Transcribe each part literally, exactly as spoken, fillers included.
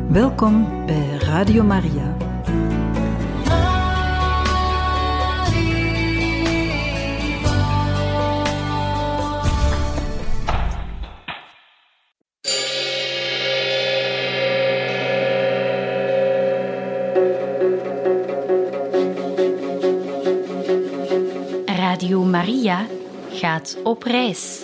Welkom bij Radio Maria. Radio Maria gaat op reis.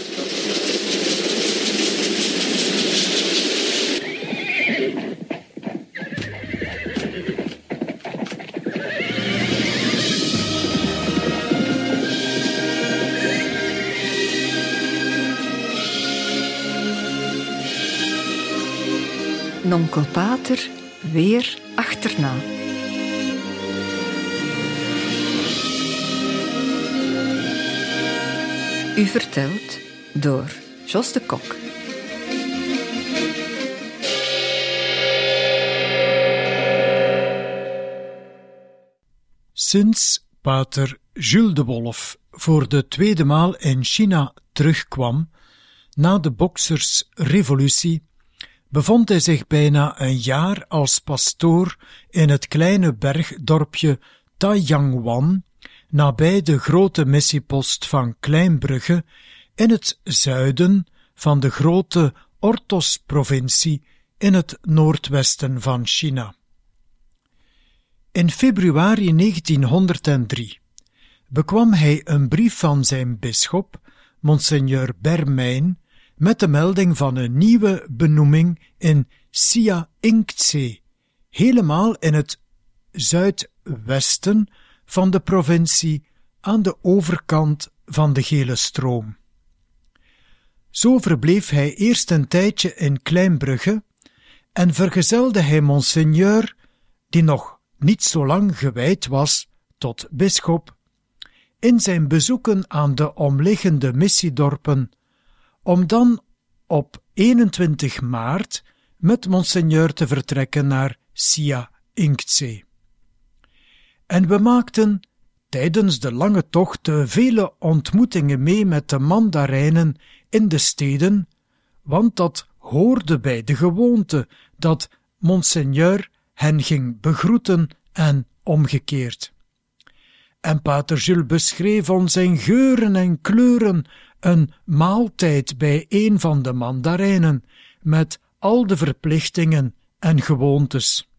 Nonkel Pater weer achterna. U vertelt door Jos de Kok. Sinds Pater Jules de Wolf voor de tweede maal in China terugkwam, na de Boksersrevolutie, bevond hij zich bijna een jaar als pastoor in het kleine bergdorpje Taiyangwan, nabij de grote missiepost van Kleinbrugge in het zuiden van de grote Ordos-provincie in het noordwesten van China. In februari negentienhonderddrie bekwam hij een brief van zijn bisschop, Monseigneur Bermijn, met de melding van een nieuwe benoeming in Sia Ingtse, helemaal in het zuidwesten van de provincie aan de overkant van de Gele Stroom. Zo verbleef hij eerst een tijdje in Kleinbrugge en vergezelde hij Monseigneur, die nog niet zo lang gewijd was tot bisschop, in zijn bezoeken aan de omliggende missiedorpen, om dan op eenentwintig maart met Monseigneur te vertrekken naar Sia Ingtse. En we maakten tijdens de lange tocht vele ontmoetingen mee met de mandarijnen in de steden, want dat hoorde bij de gewoonte dat Monseigneur hen ging begroeten en omgekeerd. En Pater Jules beschreef ons in geuren en kleuren een maaltijd bij een van de mandarijnen, met al de verplichtingen en gewoontes.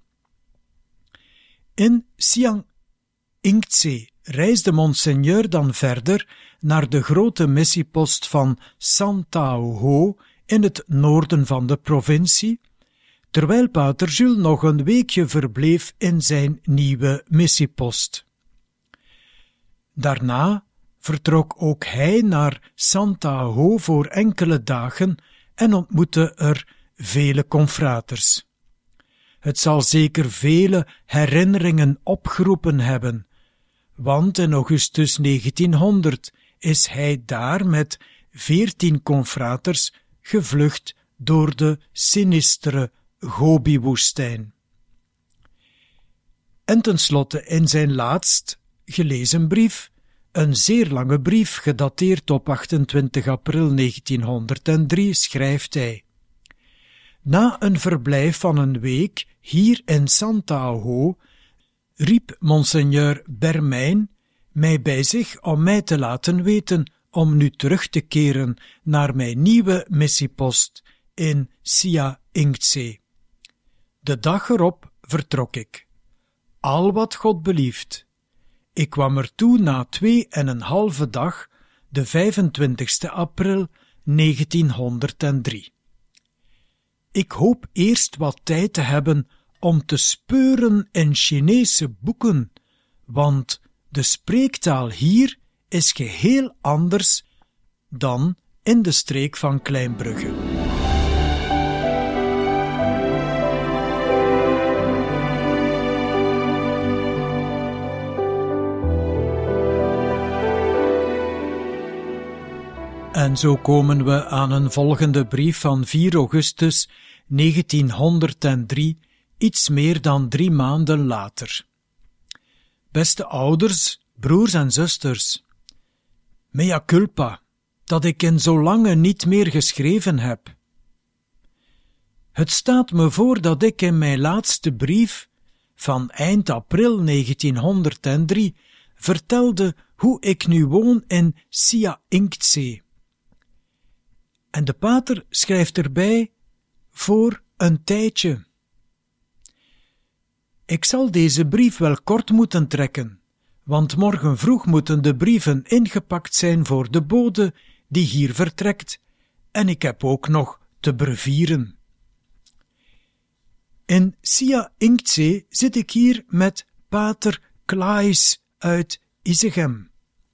In Sia Ingtse reisde Monseigneur dan verder naar de grote missiepost van Santao in het noorden van de provincie, terwijl Pater Jules nog een weekje verbleef in zijn nieuwe missiepost. Daarna vertrok ook hij naar Santao voor enkele dagen en ontmoette er vele confraters. Het zal zeker vele herinneringen opgeroepen hebben, want in augustus negentienhonderd is hij daar met veertien confraters gevlucht door de sinistere Gobi-woestijn. En tenslotte in zijn laatst gelezen brief, een zeer lange brief gedateerd op achtentwintig april negentienhonderddrie, schrijft hij: Na een verblijf van een week hier in Santao riep Monseigneur Bermijn mij bij zich om mij te laten weten om nu terug te keren naar mijn nieuwe missiepost in Sia Ingtse. De dag erop vertrok ik. Al wat God belieft. Ik kwam er toe na twee en een halve dag, de vijfentwintigste april negentienhonderddrie. Ik hoop eerst wat tijd te hebben om te speuren in Chinese boeken, want de spreektaal hier is geheel anders dan in de streek van Kleinbrugge. En zo komen we aan een volgende brief van vier augustus negentienhonderddrie, iets meer dan drie maanden later. Beste ouders, broers en zusters, mea culpa, dat ik in zo lange niet meer geschreven heb. Het staat me voor dat ik in mijn laatste brief van eind april negentienhonderddrie vertelde hoe ik nu woon in Sia Inktzee. En de pater schrijft erbij voor een tijdje. Ik zal deze brief wel kort moeten trekken, want morgen vroeg moeten de brieven ingepakt zijn voor de bode die hier vertrekt, en ik heb ook nog te brevieren. In Sia Inktzee zit ik hier met pater Klaes uit Isegem.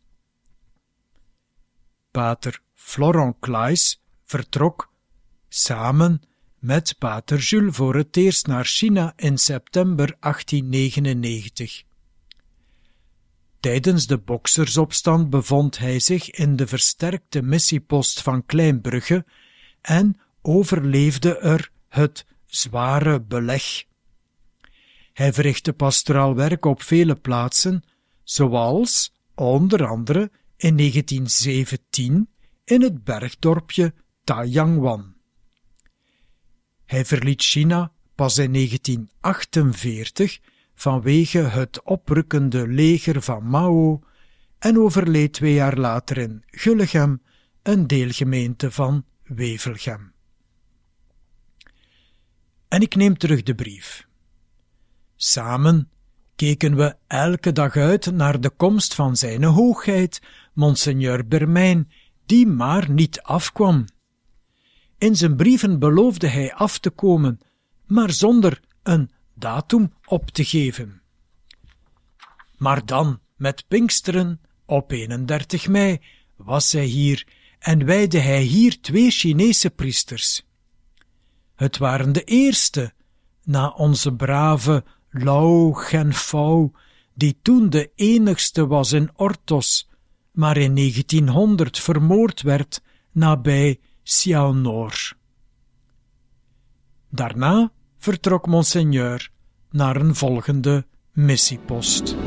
Pater Florent Klaes vertrok samen met pater Jules voor het eerst naar China in september achttien negenennegentig. Tijdens de boksersopstand bevond hij zich in de versterkte missiepost van Kleinbrugge en overleefde er het zware beleg. Hij verrichtte pastoraal werk op vele plaatsen, zoals onder andere in negentien zeventien in het bergdorpje Taiyangwan. Hij verliet China pas in negentien achtenveertig vanwege het oprukkende leger van Mao en overleed twee jaar later in Gullegem, een deelgemeente van Wevelgem. En ik neem terug de brief. Samen keken we elke dag uit naar de komst van zijne hoogheid, monseigneur Bermijn, die maar niet afkwam. In zijn brieven beloofde hij af te komen, maar zonder een datum op te geven. Maar dan, met Pinksteren, op eenendertig mei, was hij hier en wijdde hij hier twee Chinese priesters. Het waren de eerste, na onze brave Lau Genfao, die toen de enigste was in Ortos, maar in negentienhonderd vermoord werd nabij Siaonor. Daarna vertrok monseigneur naar een volgende missiepost.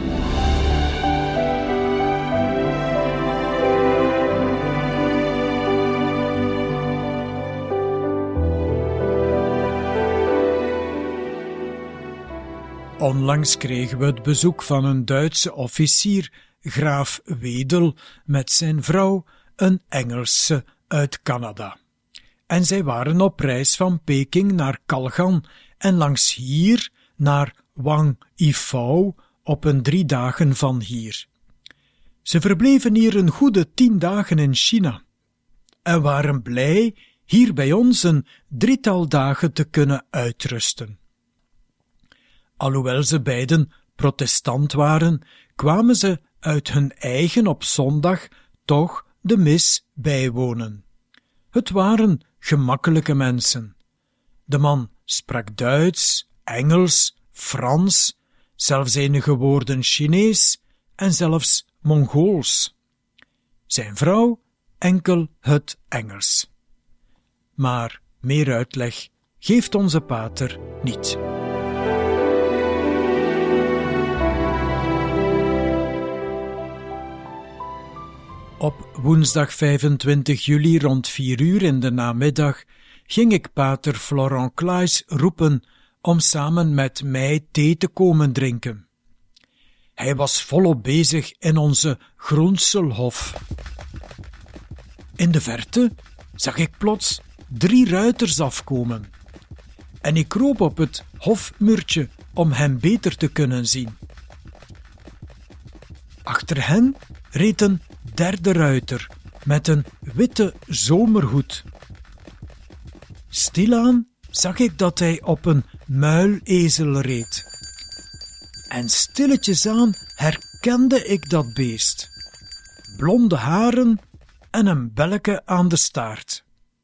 Onlangs kregen we het bezoek van een Duitse officier, graaf Wedel, met zijn vrouw, een Engelse uit Canada. En zij waren op reis van Peking naar Kalgan en langs hier naar Wang Yifao op een drie dagen van hier. Ze verbleven hier een goede tien dagen in China en waren blij hier bij ons een drietal dagen te kunnen uitrusten. Alhoewel ze beiden protestant waren, kwamen ze uit hun eigen op zondag toch de mis bijwonen. Het waren gemakkelijke mensen. De man sprak Duits, Engels, Frans, zelfs enige woorden Chinees en zelfs Mongools. Zijn vrouw enkel het Engels. Maar meer uitleg geeft onze pater niet. Op woensdag vijfentwintig juli rond vier uur in de namiddag ging ik pater Florent Klaes roepen om samen met mij thee te komen drinken. Hij was volop bezig in onze Groenselhof. In de verte zag ik plots drie ruiters afkomen en ik kroop op het hofmuurtje om hem beter te kunnen zien. Achter hen reed een derde ruiter met een witte zomerhoed. Stilaan zag ik dat hij op een muilezel reed. En stilletjes aan herkende ik dat beest. Blonde haren en een belleke aan de staart.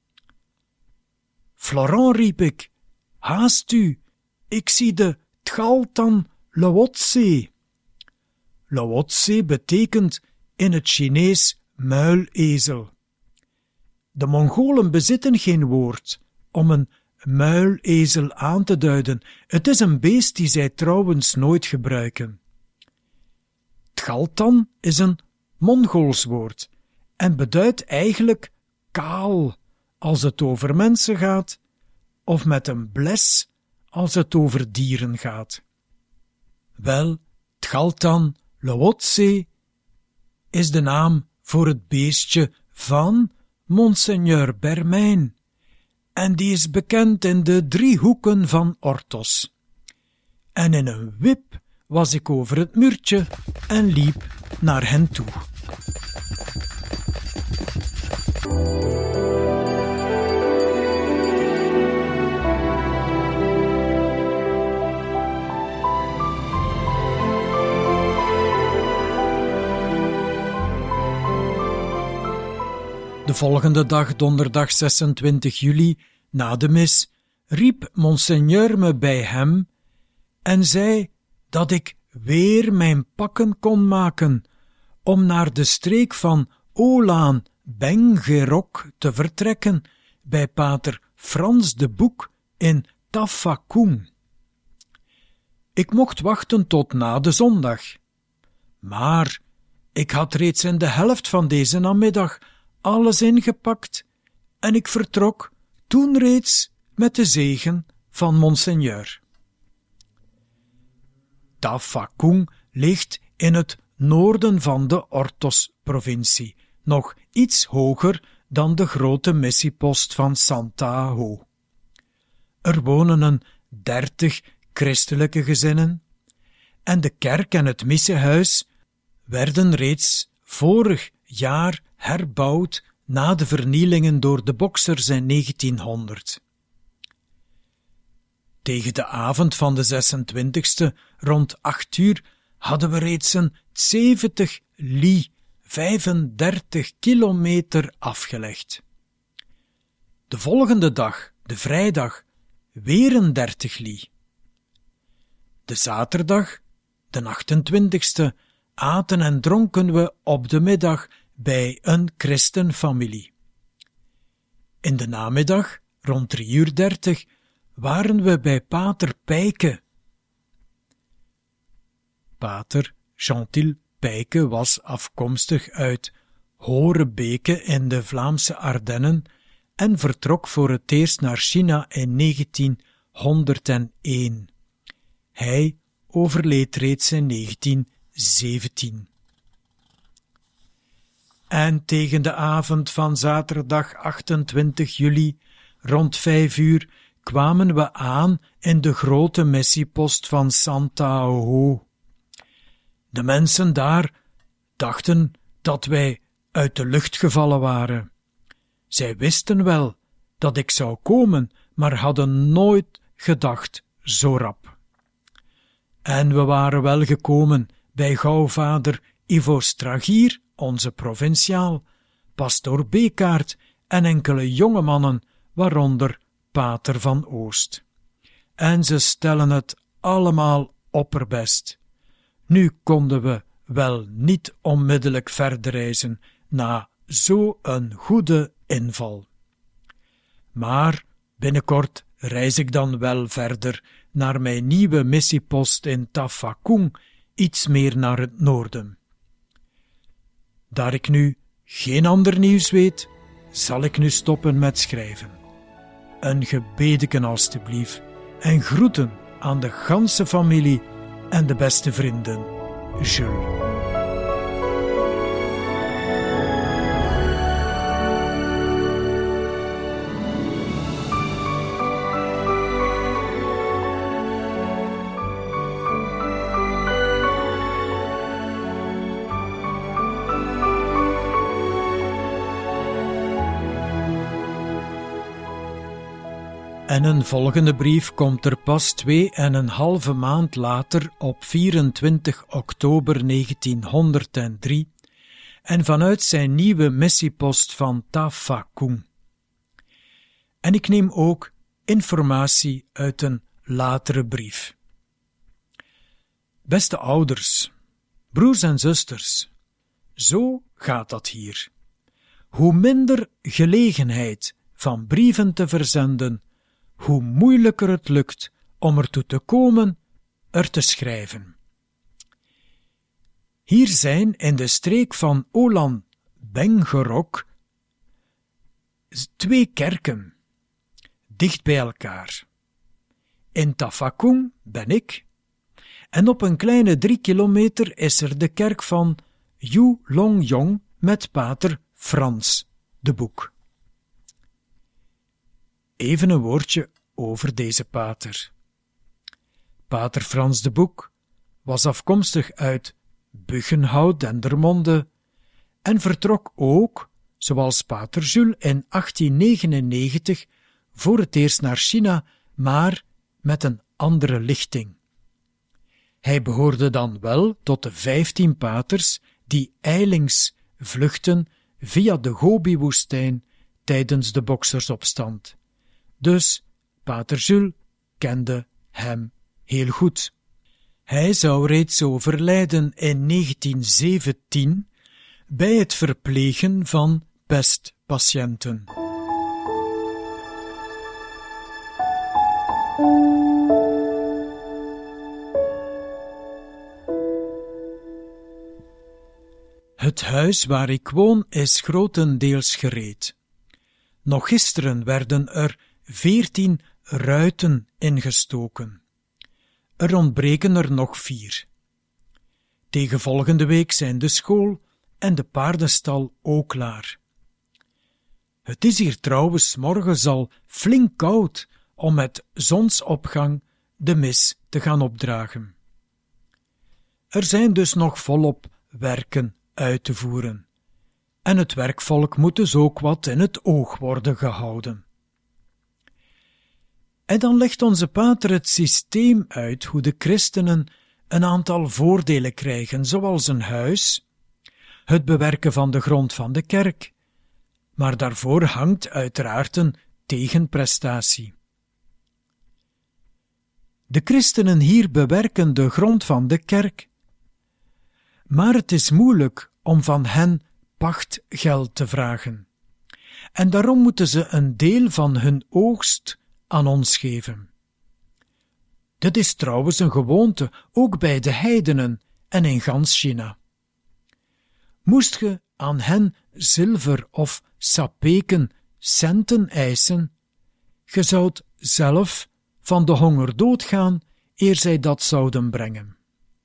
Florent, riep ik, haast u, ik zie de Tgaltan Lawotse. Lawotse betekent in het Chinees muilezel. De Mongolen bezitten geen woord om een muilezel aan te duiden. Het is een beest die zij trouwens nooit gebruiken. Tgaltan is een Mongools woord en beduidt eigenlijk kaal als het over mensen gaat, of met een bles als het over dieren gaat. Wel, het Galtan Lhotse is de naam voor het beestje van Monseigneur Bermijn, en die is bekend in de drie hoeken van Orthos. En in een wip was ik over het muurtje en liep naar hen toe. De volgende dag, donderdag zesentwintig juli, na de mis, riep Monseigneur me bij hem en zei dat ik weer mijn pakken kon maken om naar de streek van Olaan Bengerok te vertrekken bij pater Frans de Boek in Tafakung. Ik mocht wachten tot na de zondag, maar ik had reeds in de helft van deze namiddag alles ingepakt en ik vertrok toen reeds met de zegen van Monseigneur. Tafakung ligt in het noorden van de Orthos-provincie, nog iets hoger dan de grote missiepost van Santa Ho. Er wonen een dertig christelijke gezinnen en de kerk en het missehuis werden reeds vorig jaar herbouwd na de vernielingen door de Boksers in negentienhonderd. Tegen de avond van de zesentwintigste, rond acht uur, hadden we reeds een zeventig li, vijfendertig kilometer afgelegd. De volgende dag, de vrijdag, weer een dertig li. De zaterdag, de achtentwintigste, aten en dronken we op de middag bij een christenfamilie. In de namiddag, rond drie uur dertig, waren we bij pater Pijke. Pater Gentil Pijke was afkomstig uit Horebeke in de Vlaamse Ardennen en vertrok voor het eerst naar China in negentienhonderdéén. Hij overleed reeds in negentienzeventien. En tegen de avond van zaterdag achtentwintig juli, rond vijf uur, kwamen we aan in de grote missiepost van Santa Ho. De mensen daar dachten dat wij uit de lucht gevallen waren. Zij wisten wel dat ik zou komen, maar hadden nooit gedacht zo rap. En we waren wel gekomen bij gauwvader Ivo Stragier, onze provinciaal, pastoor Bekaert en enkele jonge mannen, waaronder pater van Oost. En ze stellen het allemaal opperbest. Nu konden we wel niet onmiddellijk verder reizen na zo'n goede inval. Maar binnenkort reis ik dan wel verder naar mijn nieuwe missiepost in Tafakung, iets meer naar het noorden. Daar ik nu geen ander nieuws weet, zal ik nu stoppen met schrijven. Een gebedeken alstublieft en groeten aan de ganse familie en de beste vrienden, Jules. En een volgende brief komt er pas twee en een halve maand later op vierentwintig oktober negentienhonderddrie en vanuit zijn nieuwe missiepost van Tafakung. En ik neem ook informatie uit een latere brief. Beste ouders, broers en zusters, zo gaat dat hier. Hoe minder gelegenheid van brieven te verzenden, hoe moeilijker het lukt om ertoe te komen er te schrijven. Hier zijn in de streek van Olaan Bengerok twee kerken. dicht bij elkaar. In Tafakung ben ik, en op een kleine drie kilometer is er de kerk van Yu Long Yong met pater Frans de Boek. Even een woordje over deze pater. Pater Frans de Boek was afkomstig uit Buggenhout Dendermonde en vertrok ook, zoals pater Jules, in achttien negenennegentig voor het eerst naar China, maar met een andere lichting. Hij behoorde dan wel tot de vijftien paters die ijlings vluchten via de Gobi-woestijn tijdens de Boksersopstand. Dus pater Jules kende hem heel goed. Hij zou reeds overlijden in negentien zeventien bij het verplegen van pestpatiënten. Het huis waar ik woon is grotendeels gereed. Nog gisteren werden er veertien ruiten ingestoken. Er ontbreken er nog vier. Tegen volgende week zijn de school en de paardenstal ook klaar. Het is hier trouwens morgens al flink koud om met zonsopgang de mis te gaan opdragen. Er zijn dus nog volop werken uit te voeren, en het werkvolk moet dus ook wat in het oog worden gehouden. En dan legt onze pater het systeem uit hoe de christenen een aantal voordelen krijgen, zoals een huis, het bewerken van de grond van de kerk, maar daarvoor hangt uiteraard een tegenprestatie. De christenen hier bewerken de grond van de kerk, maar het is moeilijk om van hen pachtgeld te vragen, en daarom moeten ze een deel van hun oogst aan ons geven. Dit is trouwens een gewoonte ook bij de heidenen en in gans China. Moest ge aan hen zilver of sapeken centen eisen, ge zoudt zelf van de honger doodgaan eer zij dat zouden brengen.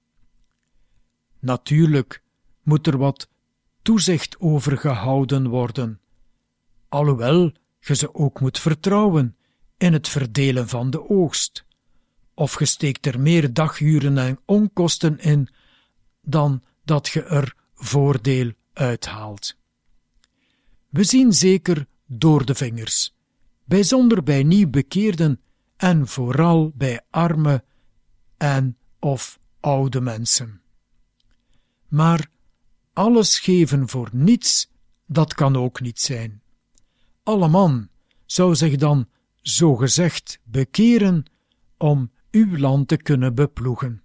Natuurlijk moet er wat toezicht over gehouden worden, alhoewel ge ze ook moet vertrouwen in het verdelen van de oogst, of ge steekt er meer daguren en onkosten in dan dat ge er voordeel uithaalt. We zien zeker door de vingers, bijzonder bij nieuwbekeerden en vooral bij arme en of oude mensen. Maar alles geven voor niets, dat kan ook niet zijn. Alle man zou zich dan zogezegd bekeren om uw land te kunnen beploegen.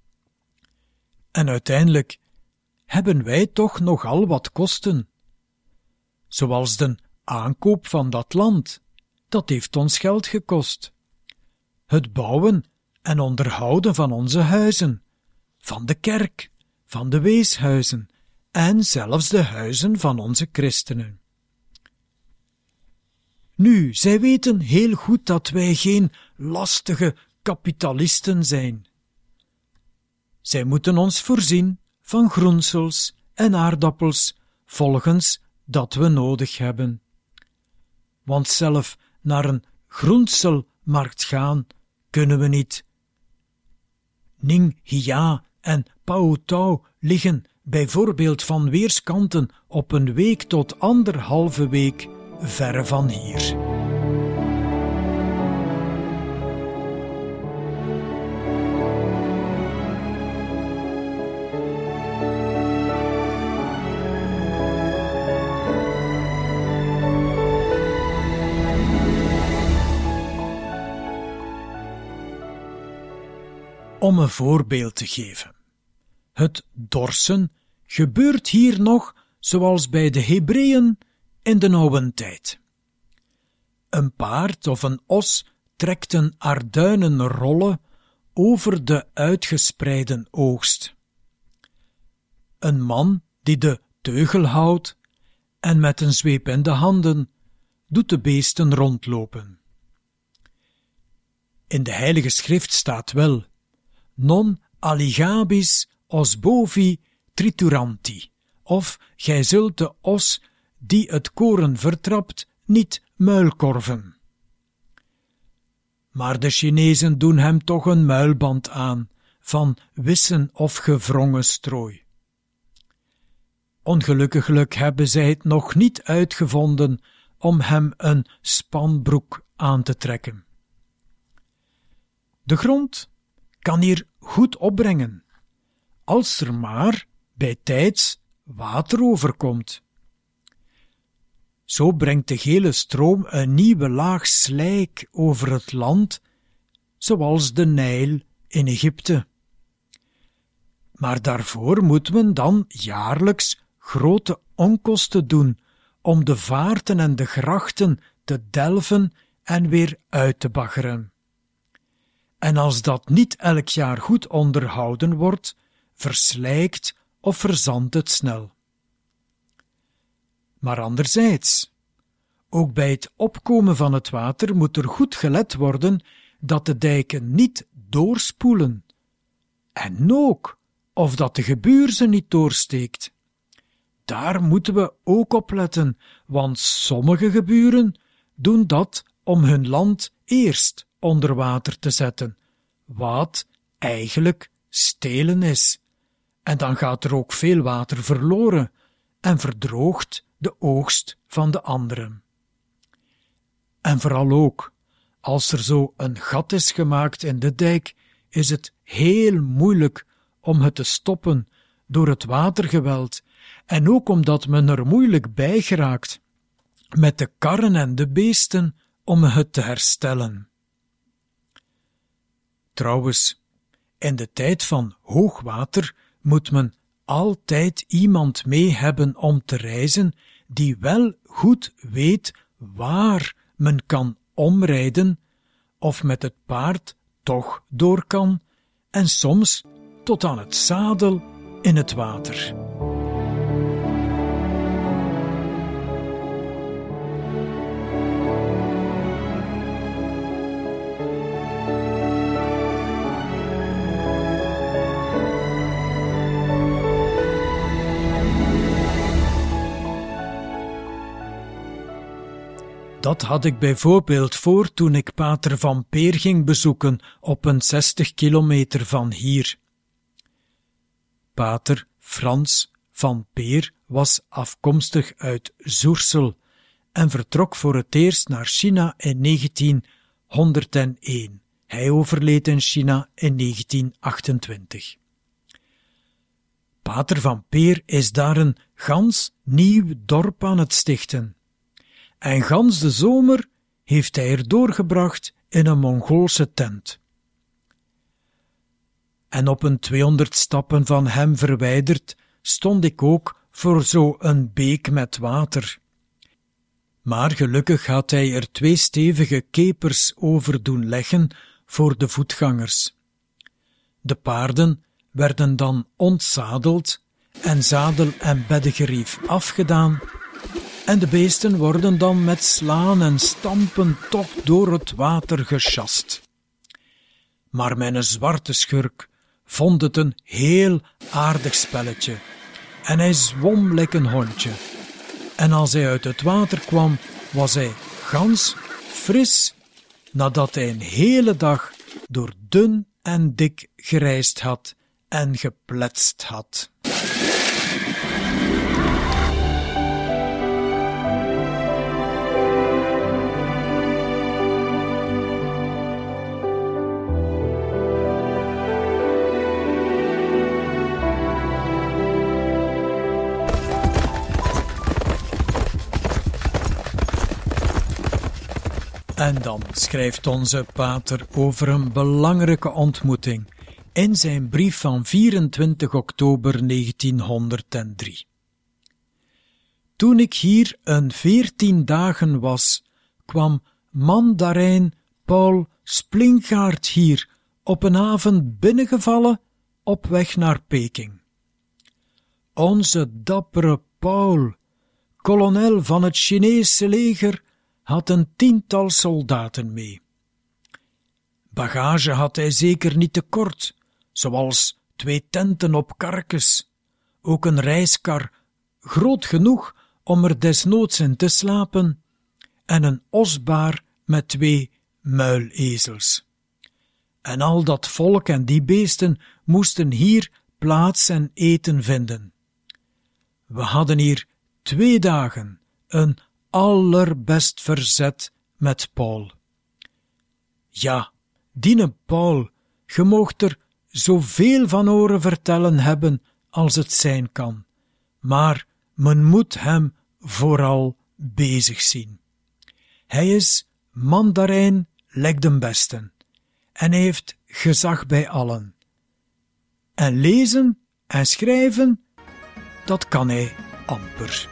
En uiteindelijk hebben wij toch nogal wat kosten. Zoals de aankoop van dat land, dat heeft ons geld gekost. Het bouwen en onderhouden van onze huizen, van de kerk, van de weeshuizen en zelfs de huizen van onze christenen. Nu, zij weten heel goed dat wij geen lastige kapitalisten zijn. Zij moeten ons voorzien van groensels en aardappels volgens dat we nodig hebben. Want zelf naar een groenselmarkt gaan kunnen we niet. Ning Hia en Pao Tao liggen bijvoorbeeld van weerskanten op een week tot anderhalve week verre van hier. Om een voorbeeld te geven. Het dorsen gebeurt hier nog zoals bij de Hebreeën in de oude tijd. Een paard of een os trekt een arduinenrolle over de uitgespreide oogst. Een man die de teugel houdt en met een zweep in de handen doet de beesten rondlopen. In de Heilige Schrift staat wel: non alligabis os bovi trituranti, of gij zult de os die het koren vertrapt niet muilkorven. Maar de Chinezen doen hem toch een muilband aan van wissen of gewrongen strooi. Ongelukkiglijk hebben zij het nog niet uitgevonden om hem een spanbroek aan te trekken. De grond kan hier goed opbrengen, als er maar bij tijds water overkomt. Zo brengt de gele stroom een nieuwe laag slijk over het land, zoals de Nijl in Egypte. Maar daarvoor moet men dan jaarlijks grote onkosten doen om de vaarten en de grachten te delven en weer uit te baggeren. En als dat niet elk jaar goed onderhouden wordt, verslijkt of verzandt het snel. Maar anderzijds, ook bij het opkomen van het water moet er goed gelet worden dat de dijken niet doorspoelen, en ook of dat de gebuur ze niet doorsteekt. Daar moeten we ook op letten, want sommige geburen doen dat om hun land eerst onder water te zetten, wat eigenlijk stelen is. En dan gaat er ook veel water verloren en verdroogt de oogst van de anderen. En vooral ook, als er zo een gat is gemaakt in de dijk, is het heel moeilijk om het te stoppen door het watergeweld, en ook omdat men er moeilijk bij geraakt met de karren en de beesten om het te herstellen. Trouwens, in de tijd van hoogwater moet men altijd iemand mee hebben om te reizen die wel goed weet waar men kan omrijden of met het paard toch door kan en soms tot aan het zadel in het water. Dat had ik bijvoorbeeld voor toen ik pater Van Peer ging bezoeken op een zestig kilometer van hier. Pater Frans Van Peer was afkomstig uit Zoersel en vertrok voor het eerst naar China in negentienhonderdéén. Hij overleed in China in negentien achtentwintig. Pater Van Peer is daar een gans nieuw dorp aan het stichten. En gans de zomer heeft hij er doorgebracht in een Mongoolse tent. En op een tweehonderd stappen van hem verwijderd stond ik ook voor zo een beek met water. Maar gelukkig had hij er twee stevige kepers over doen leggen voor de voetgangers. De paarden werden dan ontzadeld en zadel en beddegerief afgedaan, en de beesten worden dan met slaan en stampen toch door het water gesjast. Maar mijn zwarte schurk vond het een heel aardig spelletje, en hij zwom like een hondje. En als hij uit het water kwam, was hij gans fris, nadat hij een hele dag door dun en dik gereisd had en gepletst had. En dan schrijft onze pater over een belangrijke ontmoeting in zijn brief van vierentwintig oktober negentienhonderddrie. Toen ik hier een veertien dagen was, kwam mandarijn Paul Splingaard hier op een avond binnengevallen op weg naar Peking. Onze dappere Paul, kolonel van het Chinese leger, had een tiental soldaten mee. Bagage had hij zeker niet tekort, zoals twee tenten op karkes, ook een reiskar, groot genoeg om er desnoods in te slapen, en een osbaar met twee muilezels. En al dat volk en die beesten moesten hier plaats en eten vinden. We hadden hier twee dagen een allerbest verzet met Paul. Ja, diene Paul, ge moogt er zoveel van horen vertellen hebben als het zijn kan, maar men moet hem vooral bezig zien. Hij is mandarijn lek den besten en heeft gezag bij allen. En lezen en schrijven, dat kan hij amper.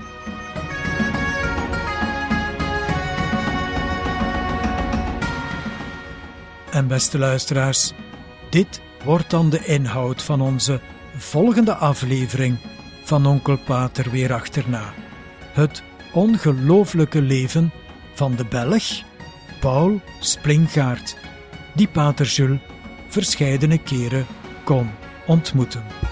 En beste luisteraars, dit wordt dan de inhoud van onze volgende aflevering van Onkel Pater weer achterna. Het ongelooflijke leven van de Belg Paul Splingaert, die Pater Jules verscheidene keren kon ontmoeten.